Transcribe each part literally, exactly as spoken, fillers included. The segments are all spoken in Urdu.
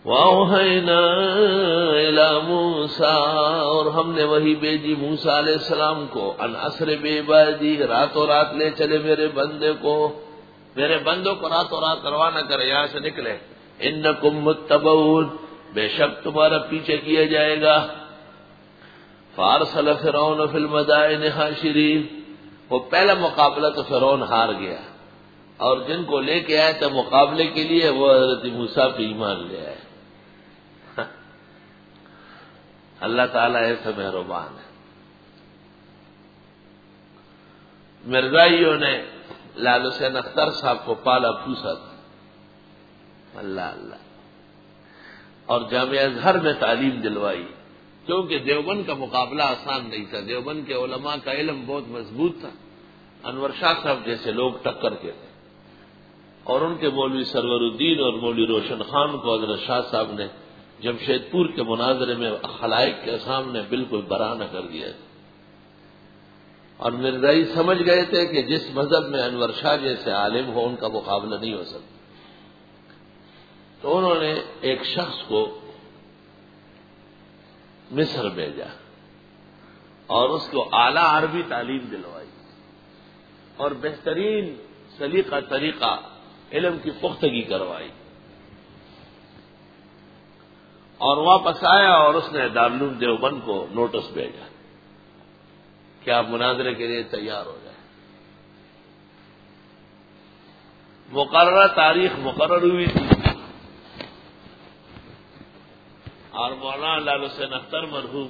وَأَوْحَيْنَا إِلَىٰ مُوسَىٰ، اور ہم نے وہی بھیجی موسیٰ علیہ السلام کو، ان اسر بعبادی، راتوں رات لے چلے میرے بندے کو، میرے بندوں کو راتوں رات روانہ کرے، یہاں سے نکلے، انکم متبعون، بے شک تمہارا پیچھے کیا جائے گا۔ فارسل فرعون فی المدائن حاشرین، وہ پہلا مقابلہ تو فرعون ہار گیا، اور جن کو لے کے آئے تھے مقابلے کے لیے وہ حضرت موسیٰ پہ ایمان لے آئے۔ اللہ تعالیٰ ایسا مہربان ہے۔ مرزائیوں نے لال حسین اختر صاحب کو پالا پوسا تھا، اللہ اللہ، اور جامعہ ازہر میں تعلیم دلوائی، کیونکہ دیوبند کا مقابلہ آسان نہیں تھا، دیوبند کے علماء کا علم بہت مضبوط تھا، انور شاہ صاحب جیسے لوگ ٹکر کے تھے، اور ان کے مولوی سرور الدین اور مولوی روشن خان کو حضرت شاہ صاحب نے جمشید پور کے مناظرے میں خلائق کے سامنے بالکل برہنہ کر دیا تھا، اور مرزائی سمجھ گئے تھے کہ جس مذہب میں انور شاہ جیسے عالم ہو ان کا مقابلہ نہیں ہو سکتا، تو انہوں نے ایک شخص کو مصر بھیجا اور اس کو اعلیٰ عربی تعلیم دلوائی اور بہترین سلیقہ طریقہ علم کی پختگی کروائی، اور واپس آیا اور اس نے دارالعلوم دیوبند کو نوٹس بھیجا کہ آپ مناظرے کے لیے تیار ہو جائیں۔ مقررہ تاریخ مقرر ہوئی تھی، اور مولانا لال حسین اختر مرحوم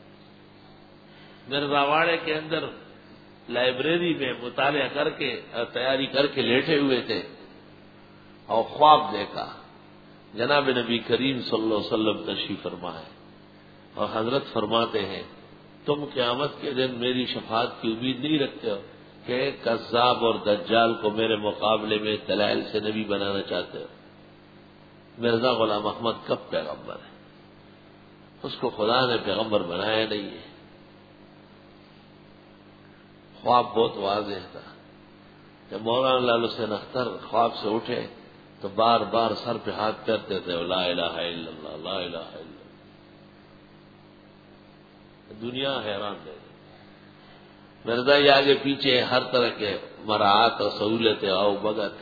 مرزاواڑے کے اندر لائبریری میں مطالعہ کر کے تیاری کر کے لیٹے ہوئے تھے، اور خواب دیکھا جناب نبی کریم صلی اللہ علیہ وسلم تشریف فرما ہے، اور حضرت فرماتے ہیں تم قیامت کے دن میری شفاعت کی امید نہیں رکھتے ہو کہ ایک کذاب اور دجال کو میرے مقابلے میں دلائل سے نبی بنانا چاہتے ہو؟ مرزا غلام احمد کب پیغمبر ہے؟ اس کو خدا نے پیغمبر بنایا نہیں ہے۔ خواب بہت واضح تھا۔ جب مولانا لال حسین اختر خواب سے اٹھے تو بار بار سر پہ ہاتھ کرتے تھے، لا الہ الا اللہ، لا الہ الا اللہ۔ دنیا حیران رہ گئی۔ مرزا یہ آگے پیچھے ہر طرح کے مراعات اور سہولتیں آؤ بگت۔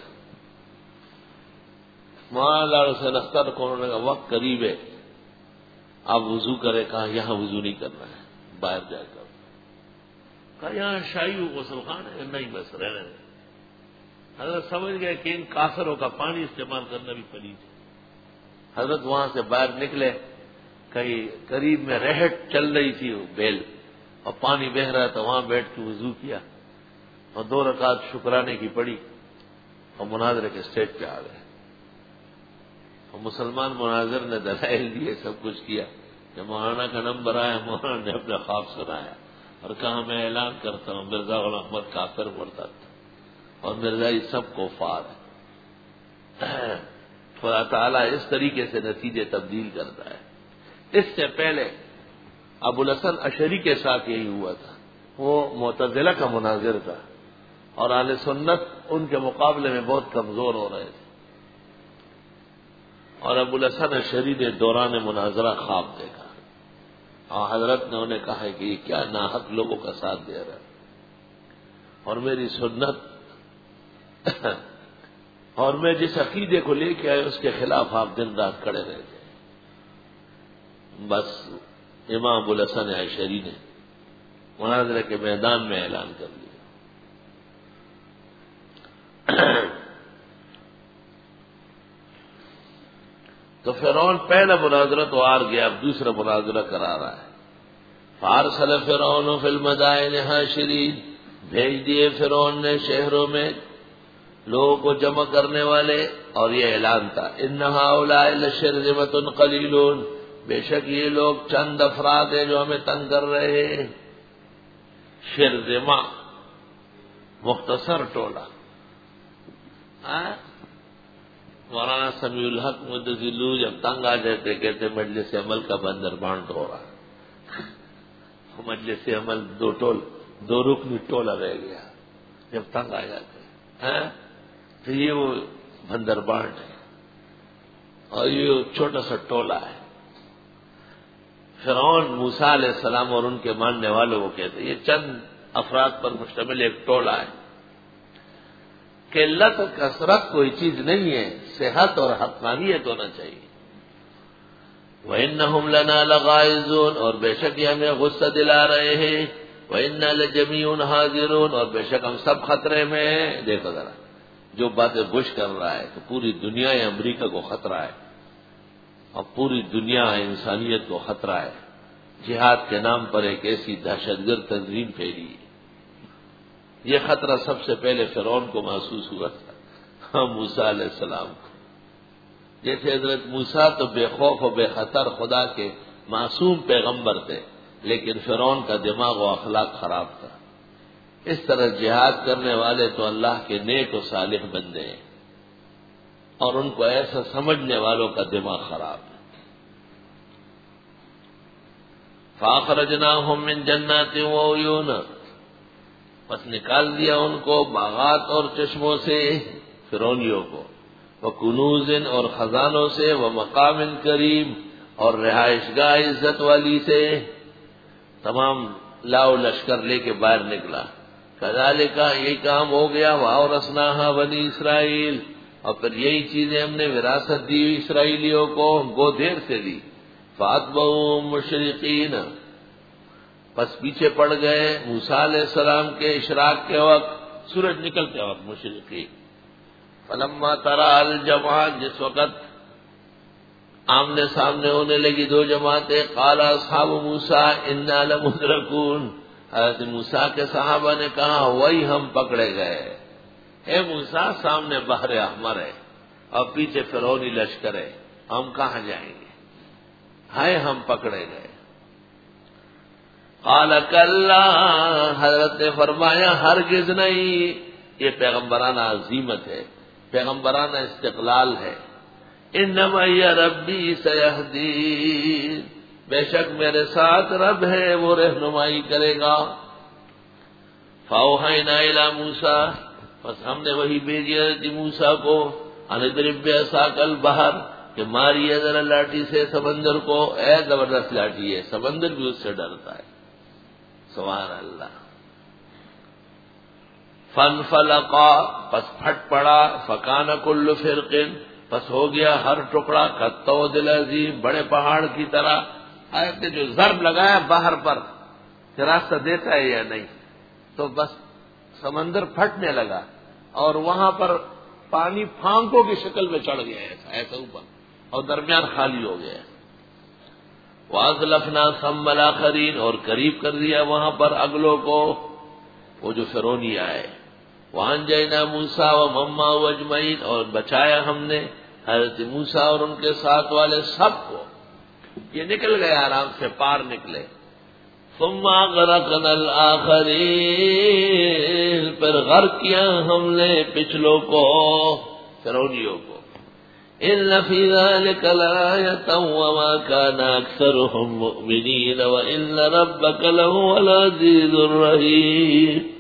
مولانا لال حسین اختر کو انہوں نے کہا وقت قریب ہے، آپ وضو کرے، کہا یہاں وضو نہیں کرنا ہے، باہر جا کر، کہا یہاں شاہی غسل خان ہے، نہیں بس رہنے دیں۔ حضرت سمجھ گئے کہ ان کافروں کا پانی استعمال کرنا بھی پلید ہے۔ حضرت وہاں سے باہر نکلے، کہیں قریب میں رہٹ چل رہی تھی وہ بیل، اور پانی بہہ رہا تھا، وہاں بیٹھ کے وضو کیا اور دو رکعت شکرانے کی پڑھی، اور مناظرے کے اسٹیج پہ آ گئے، اور مسلمان مناظر نے دلائل دیے، سب کچھ کیا۔ جب مولانا کا نمبر آیا، مولانا نے اپنا خواب سنایا اور کہا میں اعلان کرتا ہوں مرزا غلام احمد کافر مرتد تھا، اور مرزائی سب کو فار ہے۔ خدا تعالیٰ اس طریقے سے نتیجے تبدیل کرتا ہے۔ اس سے پہلے ابو الحسن اشعری کے ساتھ یہی ہوا تھا، وہ معتزلہ کا مناظر تھا، اور اہل سنت ان کے مقابلے میں بہت کمزور ہو رہے تھے، اور ابو الحسن اشعری نے دوران مناظرہ خواب دیکھا، اور حضرت نے انہیں کہا کہ یہ کیا ناحق لوگوں کا ساتھ دے رہا ہے، اور میری سنت اور میں جس عقیدے کو لے کے آئے اس کے خلاف آپ دن رات کھڑے رہتے۔ بس امام ابو الحسن اشعری نے مناظرے کے میدان میں اعلان کر دیا۔ تو فرعون پہلا مناظرہ تو ہار گیا، اب دوسرا مناظرہ کرا رہا ہے۔ فارسل فرعون فی المدائن حاشرین، بھیج دیے فرعون نے شہروں میں لوگوں کو جمع کرنے والے، اور یہ اعلان تھا ان ہؤلاء لشرذمۃ قلیلون، بے شک یہ لوگ چند افراد ہیں جو ہمیں تنگ کر رہے ہیں۔ شرذمہ مختصر ٹولہ۔ مولانا سمیع الحق مدظلو جب تنگ آ جاتے کہتے مجلس عمل کا بندر بانٹ ہو رہا، مجلس عمل دو ٹول دو رکنی ٹولہ رہ گیا، جب تنگ آ جاتے ہیں تو یہ وہ بندر بانٹ ہے۔ اور یہ چھوٹا سا ٹولہ ہے. فرعون موسیٰ علیہ السلام اور ان کے ماننے والوں کو کہتے ہیں یہ چند افراد پر مشتمل ایک ٹولہ ہے. قلت کثرت کوئی چیز نہیں ہے، صحت اور حقانیت ہونا چاہیے. وَإِنَّهُمْ لَنَا لَغَائِظُونَ اور بے شک یہ ہمیں غصہ دلا رہے ہیں. وَإِنَّا لَجَمِيعٌ حَاذِرُونَ اور بے شک ہم سب خطرے میں ہیں. دیکھو ذرا جو باتیں بش کر رہا ہے تو پوری دنیا امریکہ کو خطرہ ہے اور پوری دنیا انسانیت کو خطرہ ہے. جہاد کے نام پر ایک ایسی دہشت گرد تنظیم پھیلی. یہ خطرہ سب سے پہلے فرعون کو محسوس ہوا تھا، موسیٰ علیہ السلام کو. جیسے حضرت موسیٰ تو بے خوف و بے خطر خدا کے معصوم پیغمبر تھے، لیکن فرعون کا دماغ و اخلاق خراب تھا. اس طرح جہاد کرنے والے تو اللہ کے نیک و صالح بندے ہیں، اور ان کو ایسا سمجھنے والوں کا دماغ خراب ہے. فَأَخْرَجْنَاهُمْ مِنْ جَنَّاتٍ وَعُيُونٍ بس نکال دیا ان کو باغات اور چشموں سے، فرعونیوں کو. وَكُنُوزٍ اور خزانوں سے، وَمَقَامٍ کریم اور رہائش گاہ عزت والی سے. تمام لاؤ لشکر لے کے باہر نکلا. کذالک یہی کام ہو گیا. وَأَوْرَثْنَاهَا بنی اسرائیل اور پھر یہی چیزیں ہم نے وراثت دی اسرائیلیوں کو، گو دیر سے دی. فَأَتْبَعُوهُم مُشْرِقِينَ پس پیچھے پڑ گئے موسیٰ علیہ السلام کے اشراق کے وقت، سورج نکلتے وقت مشرقین. فلما ترى الجمعان جس وقت آمنے سامنے ہونے لگی دو جماعتیں، قال اصحاب موسیٰ انا لمدرکون حضرت موسیٰ کے صحابہ نے کہا وہی ہم پکڑے گئے. اے موسیٰ سامنے بحر احمر ہے اور پیچھے فرعونی لشکر ہے، ہم کہاں جائیں گے، ہائے ہم پکڑے گئے. قال کلا حضرت نے فرمایا ہرگز نہیں. یہ پیغمبرانہ عظیمت ہے، پیغمبرانہ استقلال ہے. انما یا ربی سیہدین بے شک میرے ساتھ رب ہے، وہ رہنمائی کرے گا. فاوحینا الی موسیٰ پس ہم نے وہی بھیجی حضرت موسیٰ کو، ان اضرب بعصاک البحر کہ ماری ذرا لاٹھی سے سمندر کو. اے زبردست لاٹھی ہے، سمندر بھی اس سے ڈرتا ہے. سبحان اللہ. فانفلقا پس پھٹ پڑا. فکان کل فرق پس ہو گیا ہر ٹکڑا کالطود العظیم بڑے پہاڑ کی طرح. آیت نے جو ضرب لگایا باہر پر کہ راستہ دیتا ہے یا نہیں، تو بس سمندر پھٹنے لگا اور وہاں پر پانی پھانکوں کی شکل میں چڑھ گیا ایسا ایسا اوپر، اور درمیان خالی ہو گیا. وَأَزْلَفْنَا ثَمَّ الْآخَرِينَ اور قریب کر دیا وہاں پر اگلوں کو، وہ جو فرعونی آئے. وَأَنْجَيْنَا مُوسَىٰ وَمَن مَّعَهُ أَجْمَعِينَ اور بچایا ہم نے حضرت موسیٰ اور ان کے ساتھ والے سب کو. یہ نکل گئے آرام سے پار نکلے. ثُمَّ أَغْرَقْنَا الْآخَرِينَ پھر غرق کیا ہم نے پچھلوں کو، فرعونیوں کو. إِنَّ فِي ذَلِكَ لَآيَةً وَمَا كَانَ أَكْثَرُهُم مُؤْمِنِينَ وَإِنَّ رَبَّكَ لَهُوَ الْعَزِيزُ الرَّحِيمُ